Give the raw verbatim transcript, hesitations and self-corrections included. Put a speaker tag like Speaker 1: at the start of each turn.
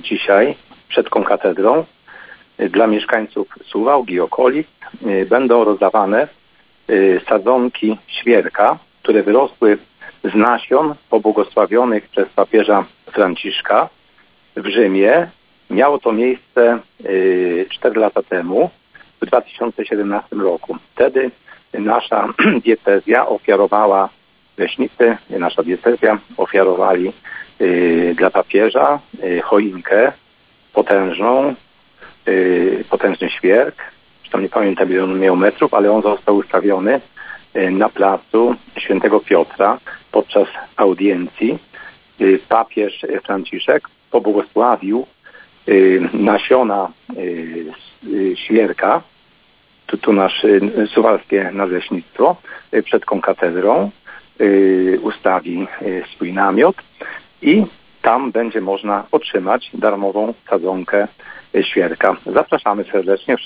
Speaker 1: dzisiaj przed konkatedrą dla mieszkańców Suwałk i okolic będą rozdawane sadzonki świerka, które wyrosły z nasion pobłogosławionych przez papieża Franciszka w Rzymie. Miało to miejsce cztery lata temu, w dwa tysiące siedemnastym roku. Wtedy nasza diecezja ofiarowała, leśnicy, nasza diecezja ofiarowali dla papieża choinkę potężną, potężny świerk. Tam nie pamiętam, ile on miał metrów, ale on został ustawiony na placu Świętego Piotra podczas audiencji. Papież Franciszek pobłogosławił nasiona świerka, tu, tu nasze suwalskie nadleśnictwo, przed konkatedrą ustawi swój namiot i tam będzie można otrzymać darmową sadzonkę świerka. Zapraszamy serdecznie